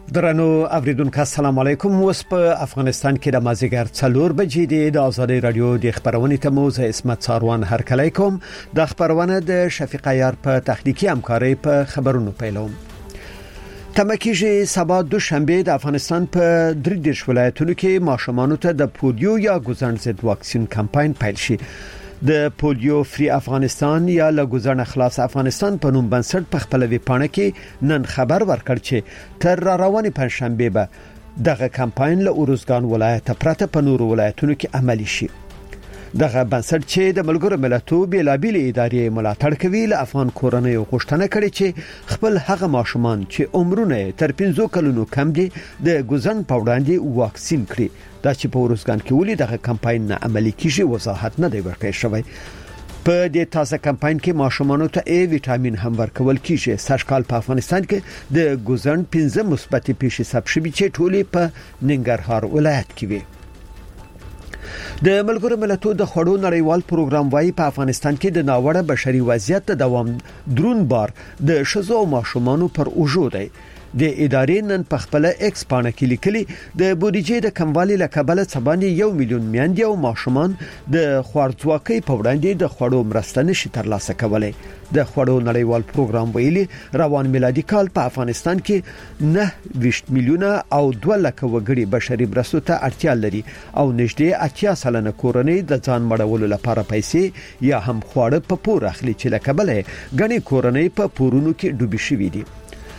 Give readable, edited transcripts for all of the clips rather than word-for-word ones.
درنو اوریدونکو السلام علیکم. اوس په افغانستان کې د مازیګر 4 بجې د آزادۍ رادیو د خبرونې ته موزه اسمت ساروان هرکلی کوم. د خبرونه د شفیق عیار په تخنیکی همکاري په خبرونو پیلوم. تمکیږي سبا دوشنبه د افغانستان په 3 ولایتونو کې ماشومانو ته د پولیو یا ګوزن ضد واکسین کمپاین پیل شي. د پولیو فری افغانستان یا لګوزن خلاص افغانستان په نوم بنسټ په خپل ویبپاڼه کې نن خبر ورکړ چې تر روانې پنځشنبه به دغه کمپاین له اورزګان ولایت پرته په نورو ولایتونو کې عملی شي. دغه بنسټ چې د ملګرو ملتونو بیلابیل ادارې ملاتړ کوي له افغان کورنیو غوښتنه کړې چې خپل هغه ماشومان چې عمرونه تر 15 کلونو کم دي د ګوزن په وړاندې واکسین کړي. دا چې په اورزګان کې ولې دغه کمپاین نه عملی کیږي وضاحت نه دی ورکړی شوی. په دې تازه کمپاین کې ماشومانو ته ای وټامین هم ورکول کیږي. سږکال په افغانستان کې د ګوزن 15 مثبت پیښې ثبت شوې چې ټولې په ننګرهار ولایت کې وي. د ملګرو ملتونو د خړو نړیوال پروګرام وايي په افغانستان کې د ناوړه بشري وضعیت د دوام درون بار د شذو او ماشومانو پر اوجو دی. د ادارې نن په خپل ایکس پاڼه کې لیکلي د بودیجې د کموالي له کبله څبانې 1 میلیون میندې او ماشومان د خوارځواکۍ په وړاندې د خړو مرسته نشي ترلاسه کولای. د خړو نړیوال پروګرام ویلي روان میلادي کال په افغانستان کې 9 میلیونه او 2 لک وګړي بشري مرستو ته اړتیا لري او نږدې 80 سلنه کورنۍ د ځان مړولو لپاره پیسې یا هم خواړه په پور اخلي چې له کبله غني کورنۍ په پورونو کې ډوبې شوې دي.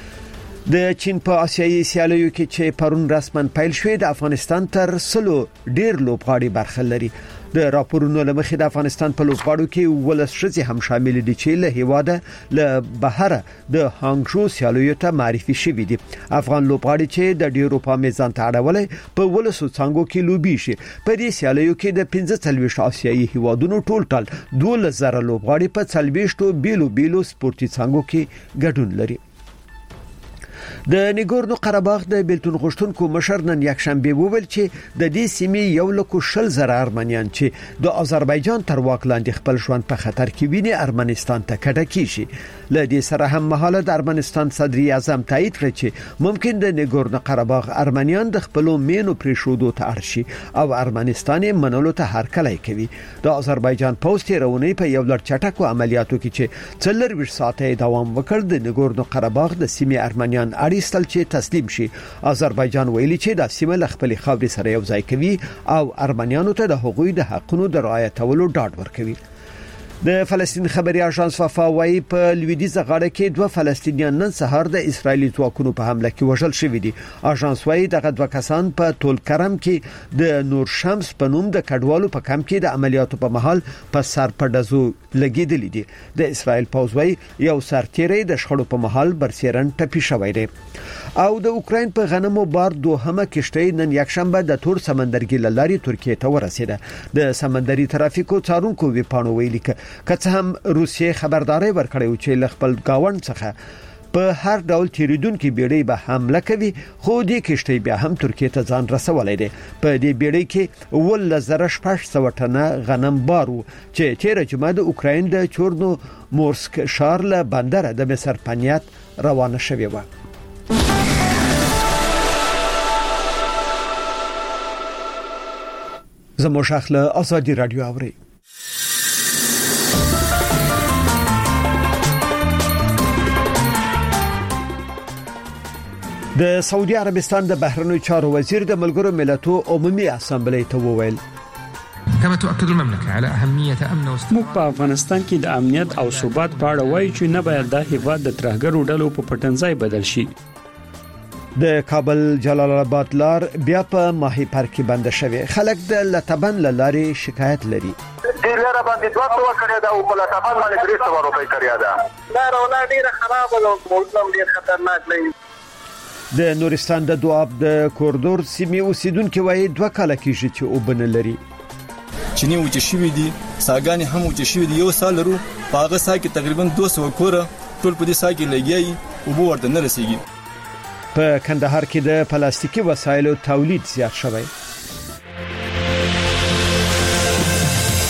د چین په آسیایي سیالیو کې چې پرون رسمن پیل شوې د افغانستان تر 100 ډیر لوبغاړي برخه لري. د راپورونو لمخې د افغانستان په لوبغاړو کې ولس شذي هم شامل دي چې له هیواده له بهره د هانګشو سیالیو ته معرفي شوي دي. افغان لوبغاړي چې د ډیرو په میزان ته اړولې په ولسو څنګه کې لوبي شي. په دې سیالیو کې د 15 آسیایي هیوادونو ټول 12,000 لوبغاړي په 40 بیلو سپورتي څنګه کې ګډون لري. د نګورنو قرهباغ د بیلتون غشتونکو مشر نن یک شنبه وویل چې د دې سیمې 1,000 ارمنیان چې د آذربایجان تر واک لاندې خپل ژوند په خطر کې ویني ارمنستان ته کډه کیږي. له دې سره هم مهاله د ارمنستان صدر اعظم تایید کړ چې ممکن د نګورنو قرهباغ ارمنیان د خپل مینو پریښودو ته ارشي او ارمنستان منلو ته هرکلی کوي. د آذربایجان پوسټ رونی په یو لړ چټکو عملیاتو کې چې 24 ساعته دوام وکړ د نګورنو قرهباغ د سیمې ارمنیان اړیستل چې تسلیم شي. آذربایجان ویلي چې د سیمه ل خپل خاورې سره یو ځای کوي او ارمنیانو ته د حقوقي د حقونو د رعایتولو ډاډ ورکوي. د فلسطین خبري اژانس وفا وايي په لویدیځه غاړه کې 2 فلسطینیان نن سهار د اسرایلی ځواکونو په حمله کې وژل شوي دي. اژانس وايي دغه 2 کسان په تول کرم کې د نور شمس په نوم د کډوالو په کمپ کې د عملیاتو په مهال په سر پډزو لګیدل دي. د اسرایل پوځ وايي یو سرتیری د شخړو په مهال برسیرن ټپي شوی دی. او د اوکراین په غنمو بار دوهمه کشتۍ نن یک شنبه د تور سمندرګي لارې ترکیه ته ورسیده. د سمندري ترافیکو څارونکو ویپانو ویلي که څه هم روسیې خبرداري ورکړې چې لخپل گاوند څخه په هر ډول تیریدونکو بیړۍ به حمله کوي خو دې کشتۍ بیا هم ترکیه ته ځان رسولای دي. په دې بیړۍ کې 1,600 ټنه غنم بارو چې تیر جمعه د اوکراین د چورنو مورسک ښار له بندر د مصر پنیات روانه شوې و. زموږ شخله آزادی رادیو اوري. د سعودي عربستان د بهرنیو چارو وزیر د ملګرو ملتونو عمومي اسامبلې ته وویل كما تؤكد المملكة على أهمية أمن موږ په افغانستان کې د امنیت او ثبات په اړه وایو چې نه باید د هیواد د ترهګرو ډلو په پټنځای بدل شي. د کابل جلال آباد لار بیا په ماهی پر کې بند شوی. خلک د لتبن لارې شکایت لري. ډیره باندې 200 کړی دا او په لتبن باندې 300 روپۍ کړی دا. دا رولا ډیره خراب او موږ ډیر خطرناک دی. د نورستان د دواب د کوریدور سیمې اوسیدونکو وایي 2 کال کېږي چې وبنه لري. چینی وچ شوی دي ساګانی هم وچ شوی دي. یو سال ورو پاغه ساکي تقریبا 200 کوره ټول په دې ساکي لګیای او بو ورته نه رسیږي. په کندهار کې د پلاستیکي وسایلو تولید زیات شوی.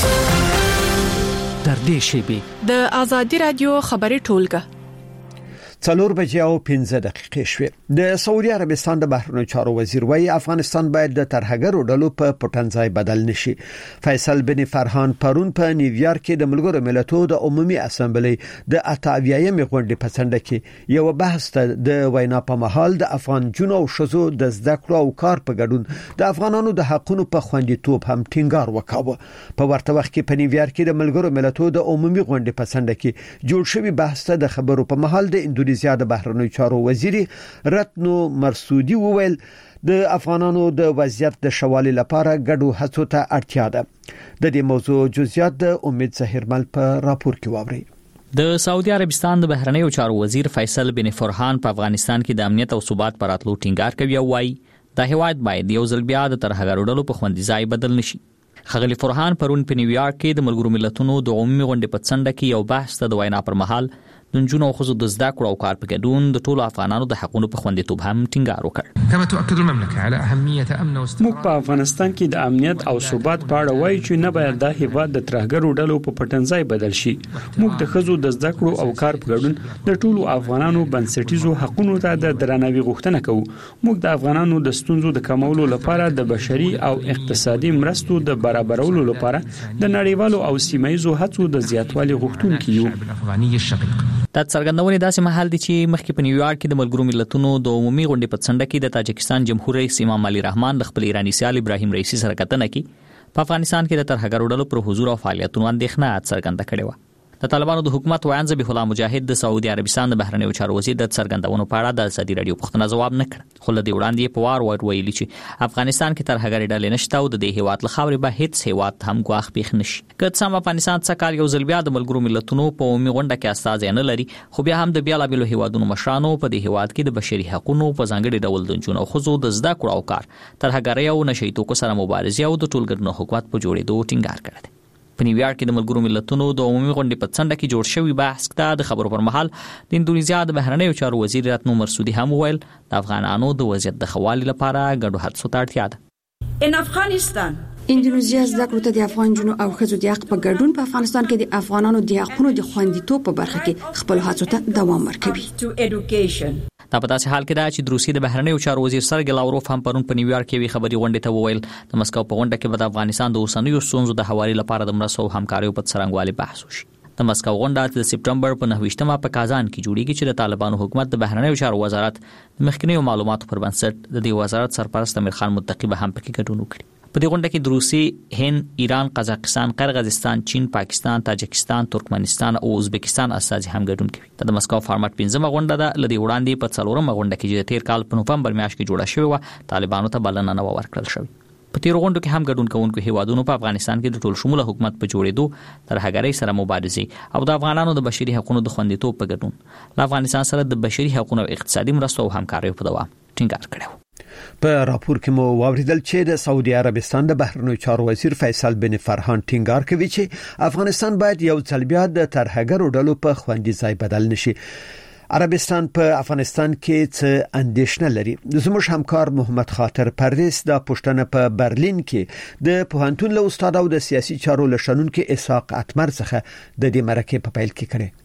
در دې شیبې د آزادی رادیو خبري ټولګه 4 بجې او 15 دقیقې شوې. د سعودي عربستان د بهرنیو چارو وزیر وايي افغانستان باید د ترهګرو ډلو په پټنځای بدل نشي. فیصل بن فرحان پرون په نیویارک کې د ملګرو ملتونو د عمومي اسامبلې د 28مې غونډې په څنډه کې یو بحث ته د وینا په مهال د افغان جنو او شزو د زده کړو او کار په ګډون د افغانانو د حقونو په خوندیتوب هم ټینګار وکاوه. په ورته وخت کې په نیویارک کې د ملګرو ملتونو د عمومي غونډې په څنډه کې جوړ شوی بحث ته د خبرو په مهال د اندونیزیا د بهرنیو چارو وزیر رتنو مرسودي وویل د افغانانو د وضعیت د شوالي لپاره ګډو هڅو ته اړتیا ده. د دې موضوع جزئیات د امید زهیرمل په راپور کې واوري. د سعودي عربستان د بهرنیو چارو وزیر فیصل بن فرحان په افغانستان کې د امنیت او ثبات پر راتلو ټینګار کوي او وايي د هیواد باید یو ځل بیا د ترهګرو ډلو په خوندي ځای بدل نشي. خغلی فرحان پرون په نیویارک کې د ملګرو ملتونو د عمومي غونډې په څنډه کې یو بحث ته د وینا پر مهال د نجونو او ښځو د زده کړو او کار په ګډون د ټولو افغانانو د حقونو په خوندیتوب هم ټینګار وکړ. كما تؤكد المملكة على أهمية أمن واستقرار. موږ په افغانستان کې د امنیت او ثبات په اړه وایو چې نه باید د هیواد د ترهګرو ډلو په پټنځای بدل شي. موږ د ښځو د زده کړو او کار په ګډون د ټولو افغانانو بنسټیزو حقونو ته د درناوي غوښتنه کوو. موږ د افغانانو د ستونزو د کمولو لپاره د بشري او اقتصادي مرستو د برابرولو لپاره د نړیوالو او سیمایي هڅو د زیاتوالي غوښتونکي یو. دا څرګندونه داسې محل دي چې مخکې په نیویارک کې د ملګرو ملتونو د عمومي غونډې په څنډه کې د تاجکستان جمهور رئیس امام علي رحمان د خپل ایرانی سیال ابراهیم رئیسی سره کتنه کې په افغانستان کې د ترهګرو ډلو پر حضور او فعالیتونو اندېښنه څرګنده کړې و. د طالبانو د حکومت ویان ذبیح الله مجاهد د سعودي عربستان د بهرنیو چارو وزیر د څرګندونو په اړه د ازادي رادیو پوښتنه ځواب نه کړ. خو له دې وړاندې په وار ویلي چې افغانستان کې ترهګري ډلې نشته او د دې هیواد له خاورې به هیڅ هیواد هم ګواښ پېښ نشي. که څه هم افغانستان څه کال یو ځل بیا د ملګرو ملتونو په عمومي غونډه کې استازي نه لري، خو بیا هم د بیلابېلو هیوادونو مشرانو په دې هیواد کې د بشري حقوقو په ځانګړي ډول د نجونو او ښځو د زده کړو او کار ترهګرۍ او نشي توکو سره مبارزه او د ټولګرنو حکومت په جوړېدو ټینګار کړی دی. په نیویارک کې د ملګرو ملتونو د عمومي غونډې په څنډه کې جوړ شوی بحث ته د خبرو پر مهال د اندونیزیا د بهرنیو چارو وزیر رتنو مرسودي هم وویل د افغانانو د وضعیت د ښه والي لپاره ګډو هڅو ته اړتیا ده. اندونیزیا زده کړو ته د افغان جنو او ښځو د حق په ګډون په افغانستان کې د افغانانو د حقونو د خوندیتوب په برخه کې خپل هڅو ته دوام ورکوي. دا په داسې حال کې ده چې د روسیې د بهرنیو چارو وزیر سرګی لاوروف هم پرون په نیویارک کې وی خبري غونډې ته وویل د مسکو په غونډه کې به د افغانستان د اوسنیو ستونزو د حوالې لپاره د مرستو او همکاریو په څرنګوالي بحث وشي. د مسکو غونډه د سپټمبر په 9مه په کازان کې جوړیږي چې د طالبانو حکومت د بهرنیو چارو وزارت د مخکنیو معلوماتو پر بنسټ د دې وزارت سرپرست امیر خان متقی به هم پکې ګډون وکړي. په دې غونډه کې د روسي، هند، ایران، قزاقستان، قرغیزستان، چین، پاکستان، تاجکستان، ترکمنستان او ازبکستان استازي هم ګډون کوي. د مسکو فارمټ 15مه غونډه ده. لدی وړاندې په 4مه غونډه کې چې تیر کال په نوفمبر میاشت کې جوړه شوې و طالبانو ته بلنه نه ورکړل شوې. په تیر غونډو کې هم ګډون کوونکو هیوادونو په افغانستان کې د ټول شموله حکومت په جوړېدو ترهګرۍ سره مبارزه او د افغانانو د بشري حقوقو د خوندیتوب په ګډون له افغانستان سره د بشري حقوقو او اقتصادي مرستو او همکاریو په دوام ټینګار کړی. په راپور کې مو واوریدل چې د سعودي عربستان د بهرنیو چارو وزیر فیصل بن فرحان ټینګار کوي چې افغانستان باید یو ځل بیا د ترهګرو ډلو په خوندي ځای بدل نشي. عربستان په افغانستان کې څه اندېښنه لري؟ زموږ همکار محمد خاطر پردیس د پښتنه په برلین کې د پوهنتون له استاد او د سیاسي چارو لشنونکو اسحاق اتمر څخه د دې مرکه په پیل کې کړي.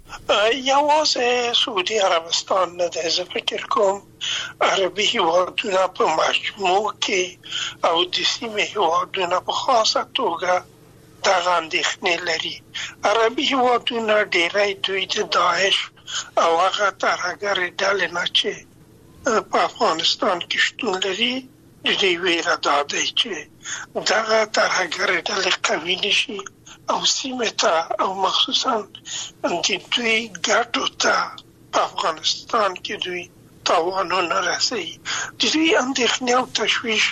یوازې سعودي عربستان نه د فکر کوم عربي هیوادونه په مجموع کې او د سیمې هیوادونه په خاصه توګه د اندېښنې لري. عربي هیوادونه ډېری دوی د داعش او هغه ترهګرې ډلې نه چې په افغانستان کې شتون لري د دې ویره دا دی چې دغه ترهګرې ډلې قوي نشي او سیمه ته او مخصوصا د دوی ګټو ته په افغانستان کې دوی تاوانونه رسوي. د دوی اندېښنې او تشویش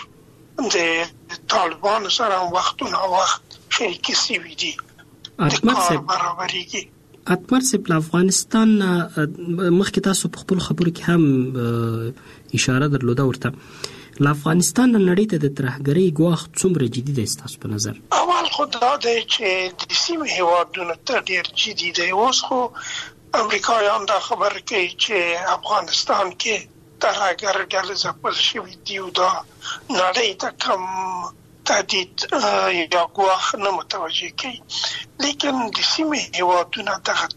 د طالبانو سره وختونه وخت شریکي سوي دي. د کار برابرېږي. اتمر صاحب افغانستان مخکې تاسو په خپل خبرو کې هم اشاره درلوده ورته له افغانستان نړۍ ته د ترهګرۍ ګواښ څومره جدي دی ستاسو په نظر؟ اول خو دا دی چې د سیمې هیوادونو ته ډېر جدي دی. اوس خو امریکایان دا خبر کوي چې افغانستان کې ترهګر ډلې ځپل شوي دي او دا نړۍ ته کم تهدید یا ګواښ نه متوجه کوي. لیکن د سیمې هیوادونه دغه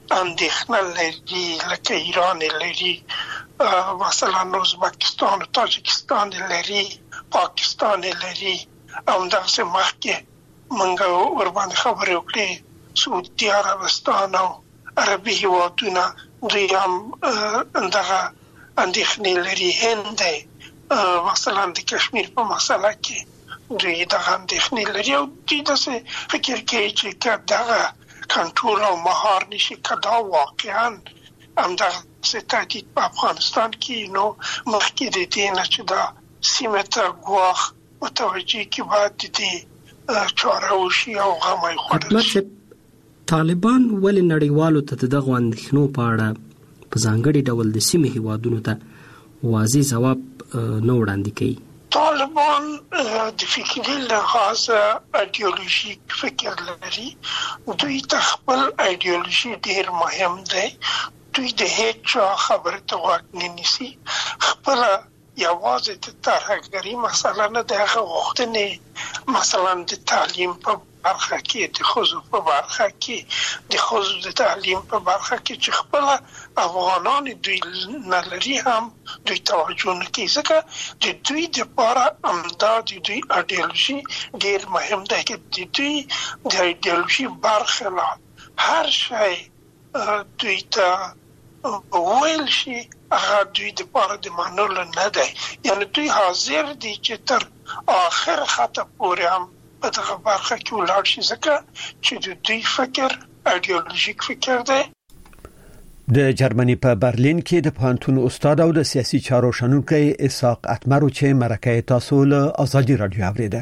اندېښنه لري لکه ایران لري، مثلا ازبکستان و تاجکستان لري، پاکستان لري، او دغسې مخکې موږ ورباندې خبرې وکړې سعودي عربستان او عربي هیوادونه دوی هم دغه اندېښنې لري. هند دی مثلا د کشمیر په مسله کې دوی دغه اندېښنې لري او دوی داسې فکر کوي چې که دغه کنټرول او مهار نشي، که دا واقعا همدغسې تهدید په افغانستان کې نو مخکې د دې نه چې دا سیمه ته ګواښ متوجه کې باید د دې چاره وشي او غم یې خوړل شي. طالبان ولې نړیوالو ته دغه اندېښنو په اړه په ځانګړي ډول د سیمې هیوادونو ته واضح ځواب نه وړاندې کوي؟ طالبان د فکري لحاظ ایډیولوژیک فکر لري. دوی ته خپل ایډیولوژي ډیر مهم دی. دوی د هیڅ خبره ته غوږ نه نیسي. خپل یوازې د ترهګرۍ مسله نه د هغه غوښتنې، مثلا د تعلیم په برخه کې، د ښځو په برخه کې، د ښځو د تعلیم په برخه کې چې خپل افغانان دوی نه لري هم دوی توجه نه کوي، ځکه د دوی دپاره همدا د دوی ایډیولوژي ډېر مهم دی که د دوی د ایډیولوژي برخلاف هر شی دوی ته ویل شي هغه دوی دپاره د منلو نه دی. یعنې دوی حاضر دي چې تر آخر خطه پورې هم په دغه برخه کې ولاړ شي، ځکه چې د دوی فکر ایډیولوژیک فکر دی. د جرمني په برلین کې د پوهنتون استاد او د سیاسي چارو شنونکی اسحاق اتمرو چې مرکه تاسو له ازادي رادیو اوریده.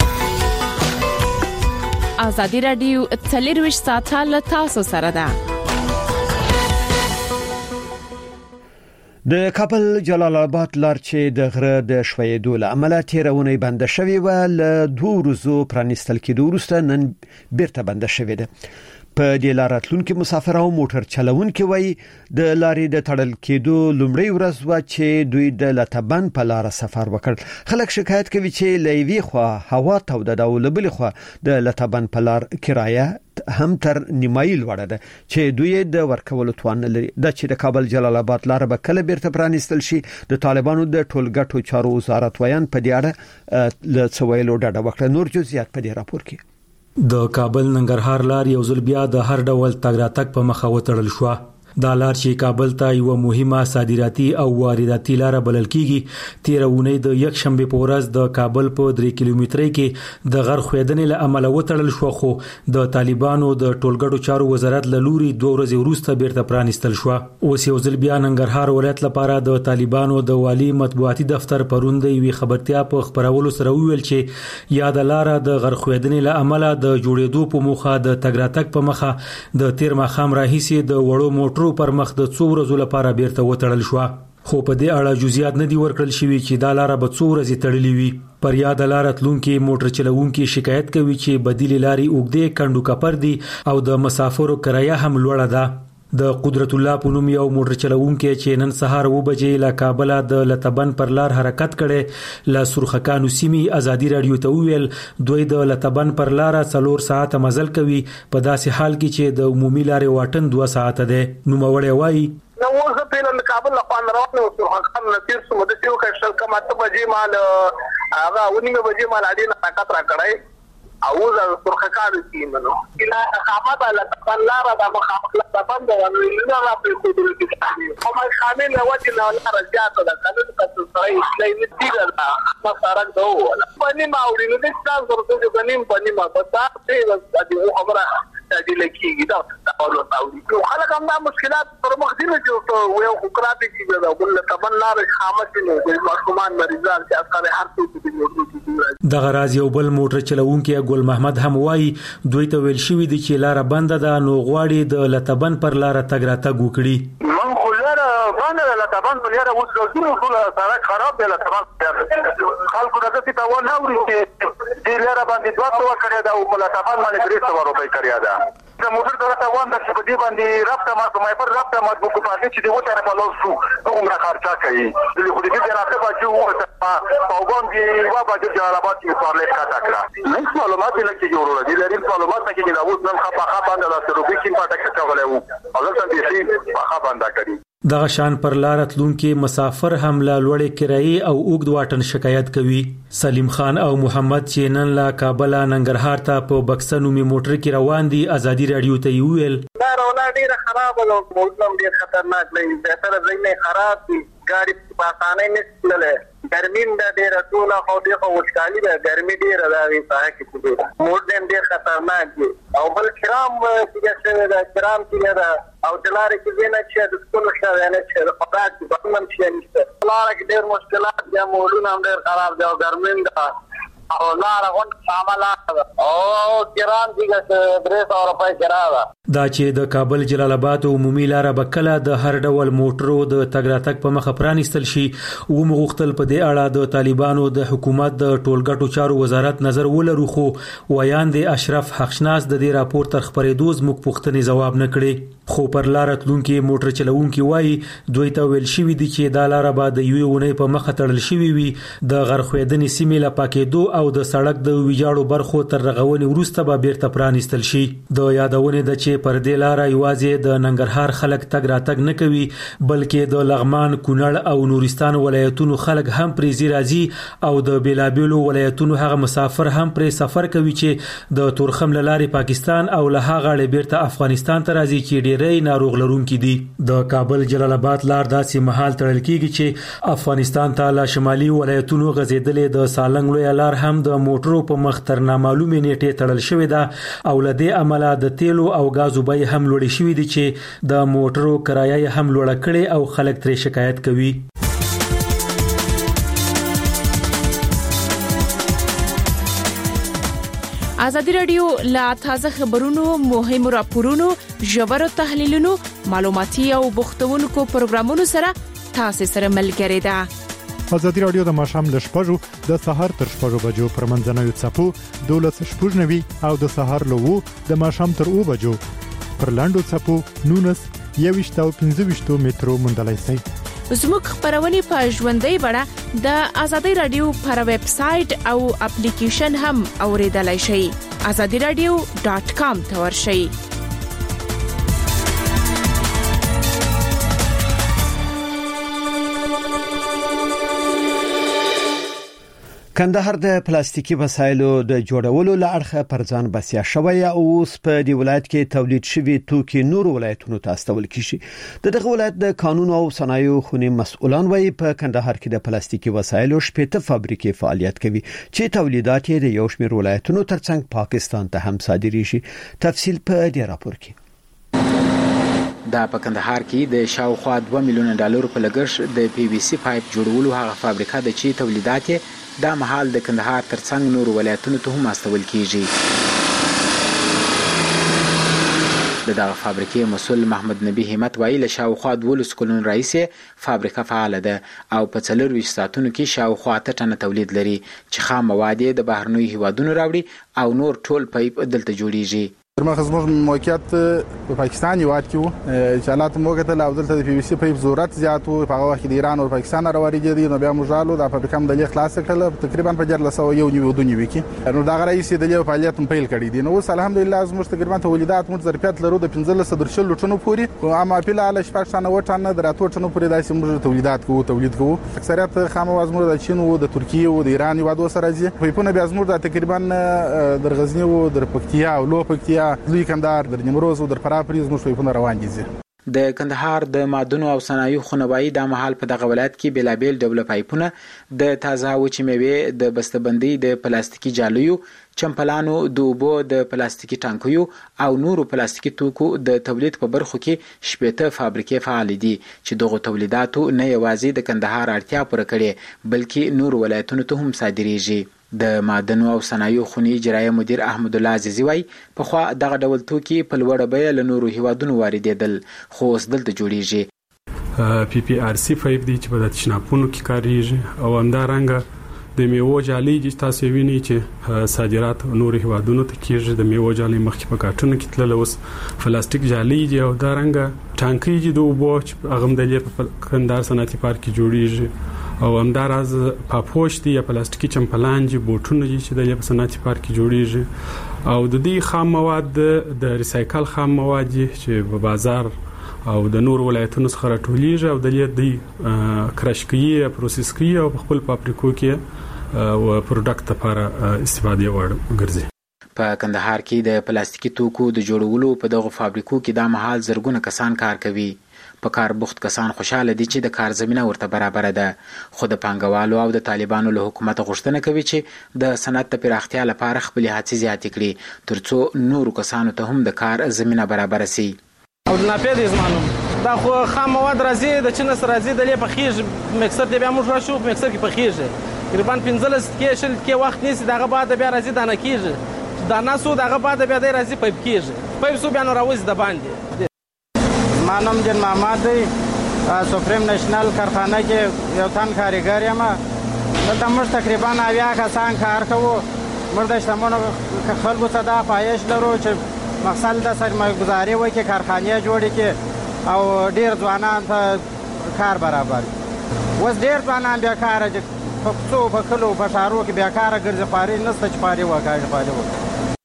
ازادي رادیو 24 ساعته له تاسو سره ده. د کابل جلال آباد لار چې د غره د شویدو له امله تیرونه بنده شوی و له 2 ورځو پرانیستل کېدو وروسته نن بیرته بنده شوی ده. په دې لار راتلونکو مسافر او موټر چلوونکو وای د لارې د تړل کېدو لومړی ورځ و چې دوی د لټبن په لار سفر وکړ. خلک شکایت کوي چې لوي خو هوا توده ده او لبل خو د لټبن په لار کرایه هم تر نیمایي لوړه ده چې دوی د ورکولو توان لري. د چې د کابل جلال آباد لار به کله بیرته پرانیستل شي، د طالبانو د ټولګټو چارو وزارت ویان په دې اړه له څویلو ډډه وکړه. نور جزئیات په دې راپور کې. د کابل ننګرهار لار یو ځل بیا د هر ډول تګ راتګ په مخه وتړل شو. دا لار چې کابل ته یو مهمه صادراتي او وارداتي لار بلل کیږي، تیرونه د یک شنبه په ورځ د کابل په 3 کیلومترۍ کې د غر خویدنې له عمله وتړل شو، خو د طالبانو د ټولګټو چارو وزارت له لوري 2 ورځې وروسته بیرته پرانیستل شو. اوس یو ځل بیا ننګرهار ولایت لپاره د طالبانو د والی مطبوعاتي دفتر پروند وی خبرتیا په خبرولو سره ویل چې یاد لار د غر خویدنې له عمله د جوړېدو په موخه د تګ راتګ په مخه د تیر مخام راهیسي د وړو موټرو پر مخ د 2 ورځې لپاره بیرته وتړل شو. خو په دې اړه جزئیات نه دی ورکړل شوی چې دا لار به 2 ورځې تړلې وي. پر یاد لار تلونکي موټر چلوونکي شکایت کوي چې بدیل لاري اوګدې کندو کپر دي او د مسافرو کرایه هم لوړه ده. د قدرت الله په نوم یو موټر چلوونکي چې نن سهار 2 بجې له کابل د لټبن پر لار حرکت کړي، له سرخکانو سیمې ازادي رادیو ته ویل دوی د لټبن پر لار 4 ساعت مزل کوي، په داسې حال کې چې د عمومي لارې واټن 2 ساعت ده. نو موړی وایي نو زه په کابل له خوان راوړم او سرخکان نتیر سم د یو کښل کما ته بجې مال هغه ونیمه بجې مال اړین حرکت را کړای او زه سرخکان کیمنو کله خامات له لار د مخالفت باندې ورننه را په قدرت کې او ما شامل وجه نه لار زیاته ده کله چې سره اسلامي دیګر ما سره دوه پني ما اورینو د ستاسو ورته د غنیم پني ما پتا ته د خبره د لکیږي دا اورو تاوړي خلک هم دا مشکلات پر مخ دي چې یو خکراتي کیږي دا بل تبن لار خامت نه د ماشومان مریضان چې اثر هر څه دي. د غراز یو بل موټر چلوونکي ګل محمد هم وایي دوی ته ویل شوی دي چې لار بنده ده، نو غواړي د لټبن پر لار تګ راتګ وکړي. من خو لار بنده ده، لټبن لاره اوس ګورو ټول سړک خراب دی، لټبن خلکو دغه ته ونه اوري چې د لار باندې 200 کړی دا او لټبن باندې 300 روپۍ کړی دا د موټر د روان د په دې باندې رابطه ما په مایپر رابطه ما په کوپاټي چې د وټه په لوسو عمره خرچه کوي د خو دې راته باندې وته په باندې وا باندې جلالاباد کې پارلې کا تکړه نه معلومات نه کې جوړول دي لري معلومات نه کې دا اوس نن خپه باندې د سروبي کې پټه کولای وو او ځکه دې په باندې کړی دغه شان پر لار تلونکو مسافر هم لا لوړې کرایي او اوږد واټن شکایت کوي. سلیم خان او محمد چې نن لا کابل ننګرهار ته په بکسنومي موټر کې روان دي ازادي رادیو ته ویل دا روانه ډیره خراب او موږ ډیر خطرناک دی به تر ځینې خراب دي ګاډي په اسانه نشته ګرمین د ډیره ټول خو دې خو وشکالي ده ګرمي ډیره ده وی په کې څه موږ ډیر خطرناک دي او بل کرام چې دا کرام چې دا او دلاره کې نه چې د ټول شاوې نه چې په پات کې باندې چې نشته لاره کې ډیر مشکلات دي مولونه هم ډیر خراب دي او ګرمین ده او لاره غون عملات او کرام دي چې 300 روپۍ کرا دا چې د کابل جلال آباد عمومي لاره بکله د هر ډول موټرو د تګ راتګ په مخه پرانیستل شي او مغختل په دې اړه د طالبانو د حکومت د ټولګټو چارو وزارت نظر ولرو خو ویان د اشرف حقشناس د دې راپور تر خبرېدو زموږ پوښتنې جواب نه کړي خو پر لار تلونکو موټر چلوونکو وایي دوی ته ویل شوی دی چې دا لاره به د یوې ونې په مخه تړل شوی وي د غرخویدنې سیمې لا پاکېدو او د سړک د ویجاړو برخو تر رغونې وروسته به بیرته پرانیستل شي د یادونه د چې پر دې لار یوازې د ننګرهار خلک تګ راتګ نه کوي بلکې د لغمان کونړ او نورستان ولایتونو خلک هم پرې راځي او د بیلابیلو ولایتونو هغه مسافر هم پرې سفر کوي چې د تورخم لارې پاکستان او له هغه بیرته افغانستان ته راځي چې ډېرې ناروغ لرونکي دي د کابل جلال آباد لار داسې محل تړل کیږي چې افغانستان ته له شمالي ولایتونو غځېدلې د سالنګ لوی لار هم د موټرو په مخ تر نامعلومې نیټې تړل شوې ده او لدې عمله د تیلو او غازو بیې هم لوړې شوې دي چې د موټرو کرایه هم لوړه کړې او خلک ترې شکایت کوي. ازادي رادیو لا تازه خبرونو مهمو راپورونو ژورو تحلیلونو معلوماتي او بوختونکو پروګرامونو سره تاسو سره ملګری ده. ازادي رادیو د ماښام ل 6:00 د سحر تر 6:00 بجو پر منځنوي څپو 12:90 او د سحر له 2 د ماښام تر 2 بجو پر لاندو څپو 19 او 15 مترو مندلای شي. زموږ خبرونه په ژوندۍ بڼه د ازادي رادیو پر ویب سټ او اپلیکیشن هم اوریدلای شئ. azadiradio.com ته ورشئ. کندهار د پلاستیکي وسایلو د جوړولو لارښه پر ځان بسیا شوی او اوس په دی ولایت کې تولید شوی توکي نور ولایتونو ته استول کیږي. دغه ولایت د قانون او صنایع خونې مسؤلان وایي په کندهار کې د پلاستیکي وسایلو شپږ فابریکې فعالیت کوي چې تولیدات یې د یو شمېر ولایتونو ترڅنګ پاکستان ته هم صادریږي. تفصیل په دې راپور کې. دا په کندهار کې د شاوخوا 2 میلیون ډالر په لګښت د پی وی سی پایپ جوړولو هغه فابریکه د چی تولیدات دا محل د کندهار ترڅنګ نور ولایتونو ته هم استول کیږي. دغه فابریکې مسؤل محمد نبی همت وایي له شاوخوا 12 کلونو راځي فابریکه فعال ده او په 24 ساعتونو کې شاوخوا 8 ټنه تولید لري چې خام مواد د بهرنیو هیوادونو راوړي او نور ټول پایپ دلته جوړیږي. مرخص زموږ موقعیت په پاکستان یوات کې چې حالات موږ ته لاول ته د پی وی سی پایپ ضرورت زیات او په هغه وخت د ایران او پاکستان راوړي دي نو بیا موږ جالو د فابریکه د لیک خلاص کړل تقریبا په 1492 کې نو دا غړي د لیک فعالیت پیل کړی دي. نو اوس الحمدلله زموږ تقریبا تولیدات موږ ظرفیت لرو د 15 ټنو پورې او اما په لاله شپږ ټنه و ټنه د راتو ټنو پورې داسې موږ تولیدات کوو تولید کوو. اکثریت خام مواد د چین او د ترکیه او د ایران یوادو سره دي. په پونه بیا زموږ د تقریبا د غزنی او د پکتیا او لو پکتیا لوی کندهار د نیمروز او د فرافریز مو په روان دي. د کندهار د معدنو او صنایع خونوایی د محل په دغه ولایت کې بلابل ډول پایپونه د تازه وچې میوې د بسته‌بندۍ د پلاستیکي جالیو چمپلانو د اوبو د پلاستیکي ټانکیو او نورو پلاستیکي توکو د تولید په برخو کې شپږ فابریکې فعال دي چې دغه تولیداتو نه یوازې د کندهار اړتیا پوره کړي بلکې نور ولایتونو ته هم صادریږي. د معدنو او صنایع خونې اجرایي مدیر احمد الله عزیزی وای په خوا دغه ډول توکي په لوړه بیه له نورو هیوادونو واردېدل خو اوس دلته جوړیږي. پی پی آر سی 5 دی چې په تشناپونو کې کاریږي او همدارنګه د میوه جالي چې تاسو وینئ چې صادرات نور هیوادونو ته کیږي د میوه جالي مخکې په کارټون کې تلل اوس پلاستیک جالي دی او دا رنګه ټانکي چې د اوبو چې هغه د لې په کندهار صنعتي پارک کې جوړیږي او همداراز پاپوش دی یا پلاستیکي چمپلان چې بوټونه چې د لې په صنعتي پارک کې جوړیږي او د دې خام مواد د ریسایکل خام مواد چې په بازار او د نور ولایتونو څخه راټولیږي او د دې کرش کوي پروسس کوي او خپل فابریکو کې او پروډکټ لپاره استفاده وړ په کندهار کې د پلاستیکي توکو د جوړولو په دغه فابریکو کې د مهال زرګونه کسان کار کوي. په کار بوخت کسان خوشاله دي چې د کار زمينه ورته برابر ده، خو د پانګوالو او د طالبانو له حکومت غوښتنه کوي چې د صنعت د پراختیا لپاره خپل هڅې زیاتې کړي ترڅو نورو کسانو ته هم د کار زمينه برابر شي. او د ناپید زمانو دا خو خام مواد راځي د چین سره راځي د لې په خيج مکسر دی بیا موږ راشو په مکسر کې په خيج تقریبا 15 کې شل کې وخت نیسي دغه بعد بیا راځي د نه کیږي دا ناسو دغه بعد بیا د راځي په کیږي په سو بیا نو راوځي د باندې. مانم جن محمد دی سوپریم نېشنل کارخانه کې یو تن کاریګر یم. دلته موږ تقریبا 90 کسان کار کوو. موږ د شتمنو خلکو ته دا پایش لرو چې مقصد د سرمایه‌ګذاري وکړي، کارخانې جوړې کړي او ډېر ځوانان ته کار برابر. اوس ډېر ځوانان بیکاره دي په کوڅو په کلو په ښارو کې بیکاره ګرځي، خواري نشته چې خواري وکړي.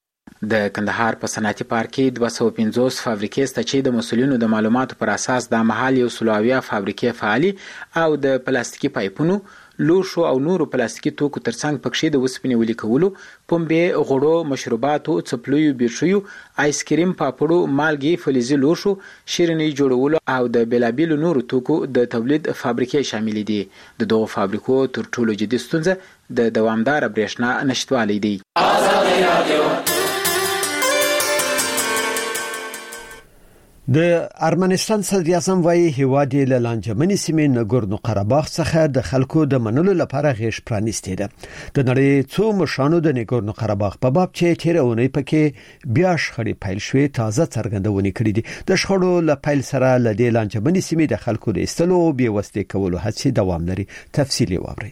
د کندهار په صنعتي پارک کې 250 فابریکې شته چې د مسؤلینو د معلوماتو پر اساس د محل یو سلوویه فابریکې فعالي او د پلاستیکي پایپونو، لوښو او نورو پلاستیکي توکو ترڅنګ پکې د وسپنې ولې کولو، پمبې، غوړو، مشروباتو، څپلیو، بیرشیو، آیسکریم، پاپړو، مالګې، فلزي لوښو، شیریني جوړولو او د بیلابیلو نورو توکو د تولید فابریکې شامل دي. د دغو فابریکو تر ټولو جدي ستونزه د دوامدار برېښنا نشټوالی دی. د ارمنستان صدر اعظم وايي هیواد له لانجمنې سیمې نګورنو قرهباغ څخه د خلکو د منلو لپاره غیش پرانیستي ده. د نړۍ څو مشانو د نګورنو قرهباغ په باب چې تیرونی پکې بیا شخړې پیل شوې تازه څرګندونې کړې دي. د شخړو له پیل سره له دې لانجمنې سیمې د خلکو د استلو او بیوستې کولو هڅې دوام لري. تفصیلی واوري.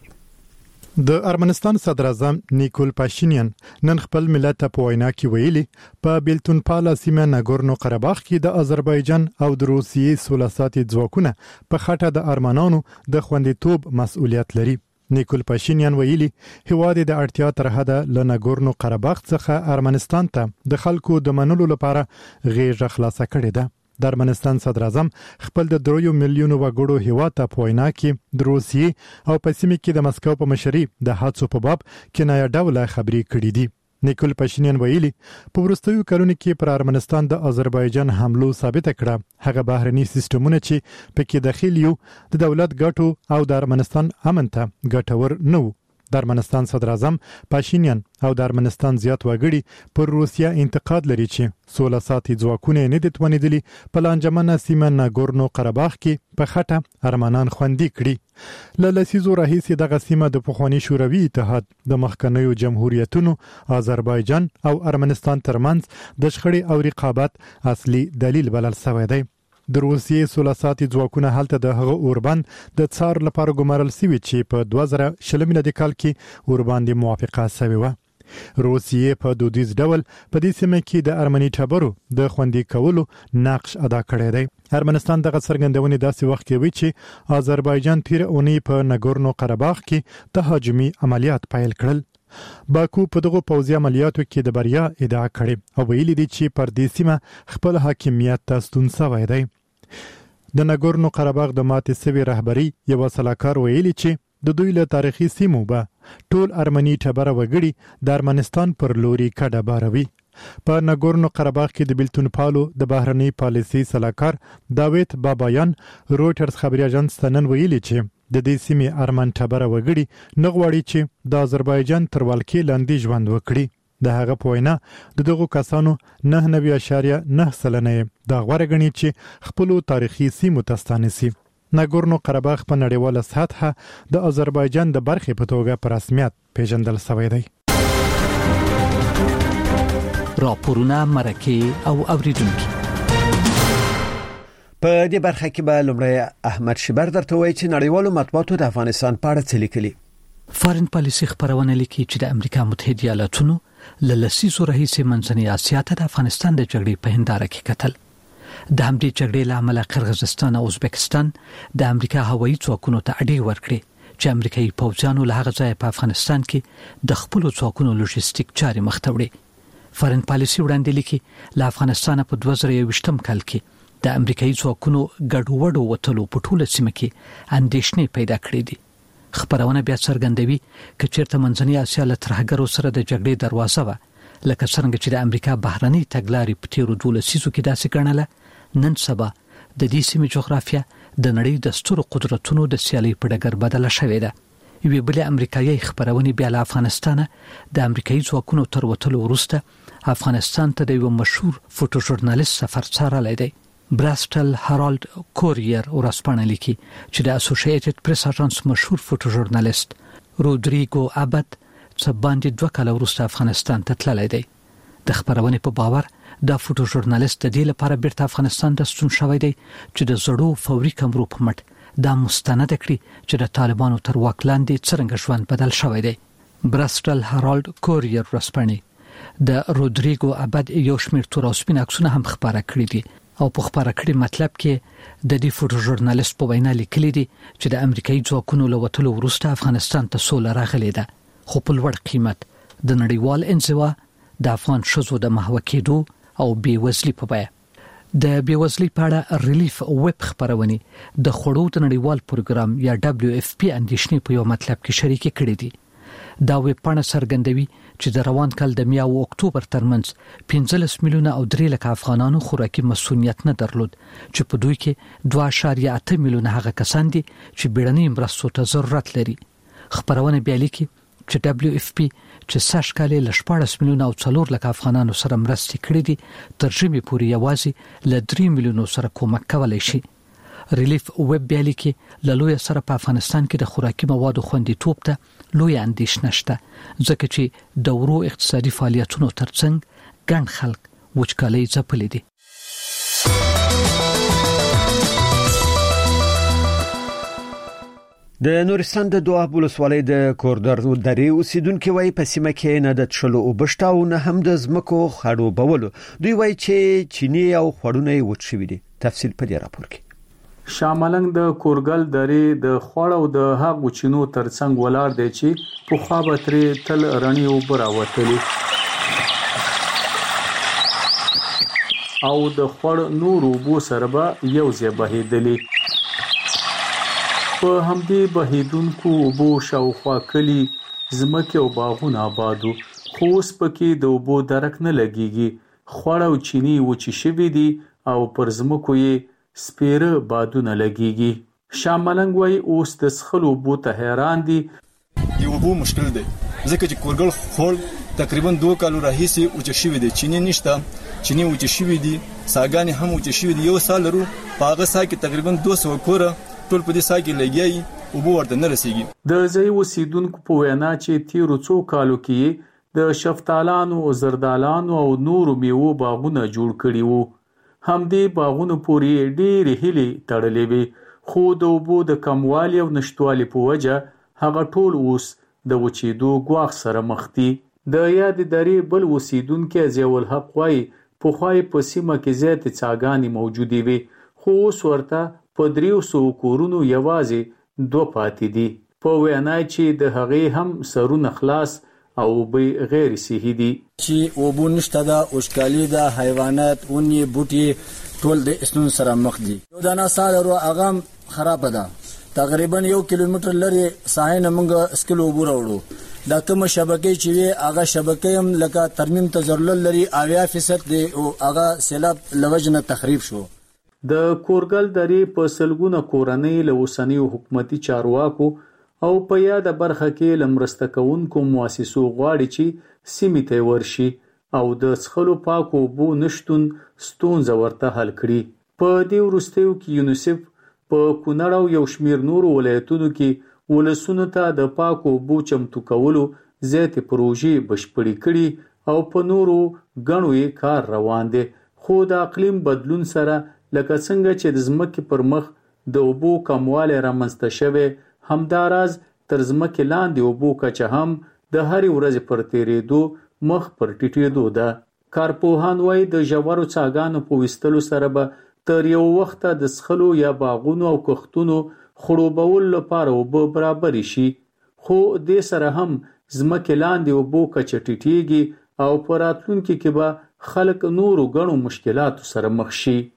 د ارمنستان صدر اعظم نیکول پاشینیان نن خپل ملت ته په وینا کې ویلي په بیلتون پاله سیمه نګورنو قرهباغ کې د آذربایجان او د روسیې سولاساتي ځواکونه په خټه د ارمنانو د خوندیتوب مسؤلیت لري. نیکول پاشینیان ویلي هیواد د اړتیا تر حده له نګورنو قرهباغ څخه ارمنستان ته د خلکو د منلو لپاره غیږ خلاصه کړې ده. د ارمنستان صدر اعظم خپل د 3 میلیونو وګړو هیواد ته په وینا کې د روسیې او په سیمه کې د مسکو په مشرۍ د حادثو په باب کنایه ډوله خبرې کړې دي. نیکول پاشینیان ویلي په وروستیو کلونو کې پر ارمنستان د آذربایجان حملو ثابت کړه هغه بهرني سیستمونه چې پکې داخل یو د دولت ګټو او د ارمنستان امن ته ګټور نه وو. د ارمنستان صدر اعظم پاشینیان او د ارمنستان زیات وګړي پر روسیا انتقاد لري چې سولاساتي ځواکونه نه د توانیدلي په لانجمنه سیمه نګورنو قرهباغ کې په خټه ارمنان خوندي کړي. له لسیزو راهیسې دغه سیمه د پخوانی شوروي اتحاد د مخکنیو جمهوریتونو آذربایجان او ارمنستان ترمنځ د شخړې او رقابت اصلي دلیل بلل شوی دی. د روسیې سولاساتي ځواکونه هلته د هغه اوربند د څار لپاره ګمارل شوی چې په 2020 میلادي کال کې اوربند موافقه شوی و. روسیې په دودیز ډول په دې سیمه کې د ارمني ټبرو د خوندي کولو نقش ادا کړی دی. ارمنستان دغه څرګندونې داسې وخت کې وی چې آذربایجان تیر اونۍ په نګورنو قرهباغ کې تهاجمي عملیات پیل کړل. باکو په دغه پوځي عملیاتو کې د بریا ادعا کړې او ویلي دي چې پر دې سیمه خپل حاکمیت ته ستون شوی دی. د نګورنو قرهباغ د ماتې سوي رهبری یو سلاکار ویلي چې د دوی له تاریخي سیمو به ټول ارمني ټبره وګړي د ارمنستان پر لوري کډه باروي. په نګورنو قرهباغ کې د بیلتون پالو د بهرنی پالیسي سلاکار داوید بابایان رويټرز خبري اژانس ته نن ویلي چې د دې سیمې ارمن ټبره وګړي نه غواړي چې د آذربایجان تر ولکې لاندې ژوند وکړي. د هغه په وینا د دغو کسانو 9.9% د غوړه غني چې خپل تاریخي سیمو ته ستانسي. نګورنو قرهباغ په نړیواله سطحه د آذربایجان د برخې په توګه په رسمیت پیژندل شوی دی. راپورونه مرکه او اوریدونکو په دې برخه کې به لومړی احمد شبر درته وایي چې نړیوالو مطبوعاتو د افغانستان په اړه څه لیکلي. فارن پالیسي خبرونه لیکي چې د امریکا متحده ایالاتونو له لسیزو راهیسې منځنۍ اسیا ته د افغانستان د جګړې په هنداره کې کتل. د همدې جګړې له امله قرغیزستان او ازبکستان د امریکا هوایي ځواکونو ته اډې ورکړې چې امریکایي پوځیانو له هغه ځای په افغانستان کې د خپل ځواکونو لوجستیک چارې مخ ته وړي. فارن پالیسي وړاندې لیکي له افغانستان په 2021 کال کې د امریکایي ځواکونو ګډوډو وټلو په ټوله سیمه کې اندېښنې پیدا کړې دي. خبرونه بیا څرګندوي چې چیرته منځنۍ اسیا له ترهګرو سره د جګړې دروازه و لکه څنګه چې د امریکا بهرنۍ تګلارې په تیرو 12 لسیزو کې داسې ګڼله، نن سبا د دې سیمې جغرافیه د نړۍ د سترو قدرتونو د سیالۍ په ډګر بدله شوې ده. یوې بلې امریکایي خبرونه بیا له افغانستان د امریکایي ځواکونو تر وټلو وروسته افغانستان ته د یو مشهور فوټو ژورنالیست سفر څارلی دی. براسټل هارالد کوریر ورسپانه لیکي چې د اسوسییټډ پریس اژانس مشهور فوټو ژورنالیست رودریګو ابد څه باندې 2 کال وروسته افغانستان ته تللی دی. د خبرونه په باور د فوټو ژورنالیست د دې لپاره بیرته افغانستان ته ستون شوی دی چې د زړو فوري کمرو په مټ دا مستند کړي چې د طالبانو تر واک لاندې څرنګه ژوند بدل شوی دی. براسټل هارالد کوریر ورسپانه د رودریګو ابد یو شمېر تور او سپین عکسونه هم خبره کړي دي او په خبره کړي مطلب کې د دې فوټو ژورنالیست په وینا لیکلي دي چې د امریکایي ځواکونو له وټلو وروسته افغانستان ته سوله راغلې ده، خو په لوړ قیمت د نړیوال انزوا، د افغان ښځو د محوه کېدو او بېوزلۍ په بیه. د بېوزلۍ په اړه ریلیف ویب خبرونه د خوړو د نړیوال پروګرام یا WFP اندېښنې په یو مطلب کې شریک کړي دي. دا ویب پاڼه څرګندوي چې د روان کال د میا او اکتوبر ترمنځ 15 میلیونه او 3 لک افغانانو خوراکي مسؤلیت نه درلود چې په دوی کې 2.8 میلیونه هغه کسان دي چې بیړنۍ مرستو ته ضرورت لري. خبرونه بیا لیکي چې WFP چې سږ کال له 14 میلیونه او 4 لک افغانانو سره مرستې کړې دي تر ژمي پورې یوازې له 3 میلیونو سره کومک کولای شي. ریلیف ویب بیا لیکي له لوی سره په افغانستان کې د خوراکي موادو خوندیتوب ته لوی اندېښنه شته ځکه چې د ورو اقتصادي فعالیتونو ترڅنګ ګڼ خلک وچکالۍ ځپلي دي. د نورستان د دواب ولسوالۍ د کوردر درې اوسیدونکو وایي په سیمه کې نه د څلو او بشتاو نه هم د زمکو خړوبولو. دوی وایي چې چینی او خړونه وچ شوي دي. تفصیل په دې راپور کې. شاملنګ د کورګل درې د خوړ او د هغو چینو ترڅنګ ولاړ دی چې په خوا به ترې تل رڼې اوبه راوتلې او د خوړ نور اوبو سره به یو ځای بهېدلې. په همدې بهېدونکو اوبو شاوخوا کلي ځمکې او باغونه آبادو، خو اوس پکې د اوبو درک نه لګېږي. خوړ او چینی وچې شوي دي او پر ځمکو یې سپیره بادونه لګیږي. شاملنګ وای اوس د څښلو اوبو ته حیران دي. یو اوبو مشکل دی ځکه چې کورګل خور تقریبا 2 کال راهیسې اوچ شوی دی. چینی نشته، چینی اوچ شوی دي، ساګانی هم اوچ شوی دي. یو سال ورو پاغه سا کې تقریبا 200 کوره ټول په دې سا کې لګیږي، اوبو ورته نه رسیږي. د ځای اوسیدونکو په وینا چې تیرو څو کالو کې د شفتالانو او زردالانو او نورو میوو باغونه جوړ کړي وو. همدې باغونو پورې ډېرې هیلې تړلې وي، خو د اوبو د کموالي او نشټوالي په وجه هغه ټول اوس د وچېدو ګواښ سره مخ دي. د یاد درې بل اوسیدونکي ضیاء الحق وایي پخوا په سیمه کې زیاتې څاګانې موجودې وي، خو اوس ورته په 300 کورونو یوازې 2 پاتې دي. په وینا چې د هغې هم سرونه خلاص او به غیر صحي دي. چې اوبو نشته دا اوشکالي دا حیوانات اونی بوټي ټول د اسنون سره مخ دي. یو دانا ساده اغام خراب ده، تقریبا 1 کیلومتر لري ساحه موږ اسکل اوبو راوړو. دا کوم شبکې چې وي هغه شبکې هم لکه ترمیم ته ضرورت لري 80% دی او هغه سیلاب لوجنه تخریب شو. د کورګل درې په سلګونه کورنۍ له اوسنیو حکومتي چارواکو او په یاده برخه کې لمرسته کوونکو مؤسسو غواړي چې سیمې ته ورشي او د څښلو پاکو اوبو نشتون ستونزه ورته حل کړي. په دې وروستیو کې یونیسف په کونړ او یو شمېر نورو ولایتونو کې ولسونو ته د پاکو اوبو چمتو کولو زیاتې پروژې بشپړې کړي او په نورو غنو یې کار روان دی. خو د اقلیم بدلون سره لکه څنګه چې د ځمکې پر مخ د اوبو کموالی رامنځته شوی، همداراز تر ځمکې لاندې اوبو کچه هم د هرې ورځې پر تیریدو مخ پر ټیټېدو ده. کارپوهان وايي د ژورو څاګانو په وستلو سره به تر یو وخت د څښلو یا باغونو او کښتونو خړوبولو لپاره اوبه برابر شي، خو دې سره هم ځمکې لاندې اوبو کچه ټیټېږي او په راتلونکي کې به خلک نورو ګڼو مشکلاتو سره مخ شي.